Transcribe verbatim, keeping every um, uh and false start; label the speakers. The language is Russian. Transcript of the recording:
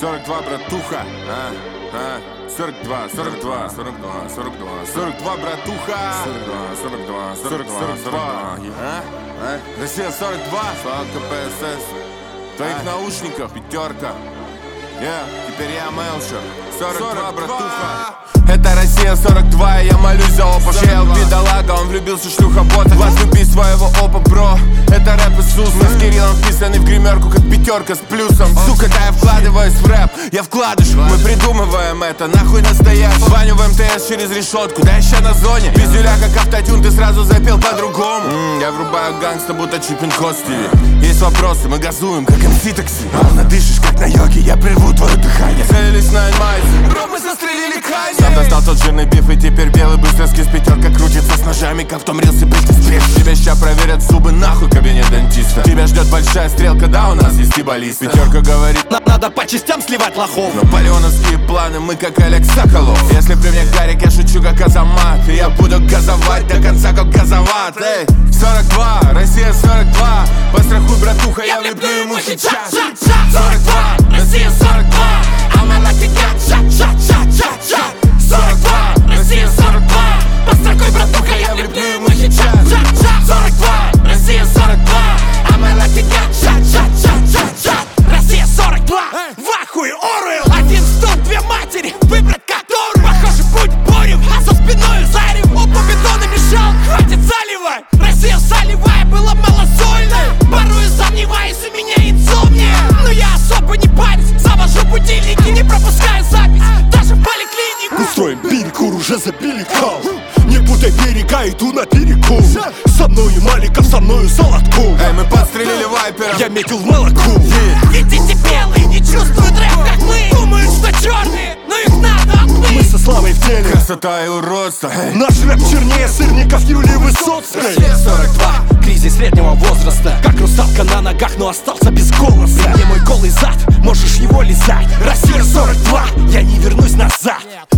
Speaker 1: сорок два, братуха. А, а, сорок два, сорок два, сорок два, сорок два, сорок два, братуха. сорок два, сорок два, сорок два, сорок два. А? А? Россия сорок два. Фалка ПСС. В твоих наушниках пятерка. Yeah, теперь я Мелшер. сорок два, братуха. Это Россия сорок два, и я молюсь за опа. Чел, бедолага, он влюбился, шлюха бота. Возлюби своего опа, бро. Это рэп Иисус. Мы с Кириллом вписаны в гримерку, как пятерка с плюсом. Сука, да я вкладываюсь в рэп, я вкладыш. Мы придумываем это, нахуй настоящий. Звоню в МТС через решетку, да еще на зоне. Пиздюля, как автотюн, ты сразу запел по-другому. М-м, Я врубаю гангста, будто чипин-код Стиви. Есть вопросы, мы газуем, как эм си такси. Волна дышишь, как на йоге, я прерву твое дыхание. Целились на инмайзе, бро, мы застрелили Канье. Сам достал тот жирный биф, и теперь белый быстро скис. Пятерка крутится с ножами, как в том рилсе Бритни Спирс. Тебя ща проверят зубы, нахуй кабинет дантиста. Тебя ждет большая стрелка, да, у нас есть и баллиста. Пятерка говорит,
Speaker 2: Нам надо по частям сливать лохов.
Speaker 1: наполеоновские планы, мы как Олег Соколов. Если при мне Гарик, я шучу как Азамат. И я буду газовать до конца, как газоват. Эй, сорок два, Россия сорок два. Пострахуй, братуха, я влеплю ему сейчас. сорок два, Россия сорок два.
Speaker 2: I'ma like a gun, shot, shot, shot, shot, shot.
Speaker 1: сорок два,
Speaker 2: Россия сорок два. Пострахуй, братуха, я влеплю ему сейчас. сорок два, Россия сорок два. I'ma like a gun, shot, shot, shot, shot, shot. Россия сорок два. В ахуе Оруэлл. Один стол, две матери, выбрать которую. Похоже, путь бурю, а за спиной зарев. Опа, бетона мешал, хватит заливать. Россия солевая была малосольная. Порой сомневаюсь, у меня инсомния. Но я особо не парюсь, завожу будильники, не пропускаю запись, даже в поликлинику.
Speaker 3: Устроим перекур, уже забили кал. Не путай берега, иду на перекур. Со мною Маликов, со мною Солодков.
Speaker 1: Эй, мы подстрелили вайпера.
Speaker 3: Я метил в молоко.
Speaker 2: Видите, белые не чувствуют рэп, как мы. Думают, что черные, но их надо отмыть.
Speaker 3: Мы со славой в деле.
Speaker 1: Красота и уродство. Эй.
Speaker 3: Наш рэп чернее сырников Юлии Высоцкой.
Speaker 2: сорок два, кризис среднего возраста. Как русалка на ногах, но остался без голоса. Мне мой голый зад, можешь его лизать. Россия сорок два, я не вернусь назад.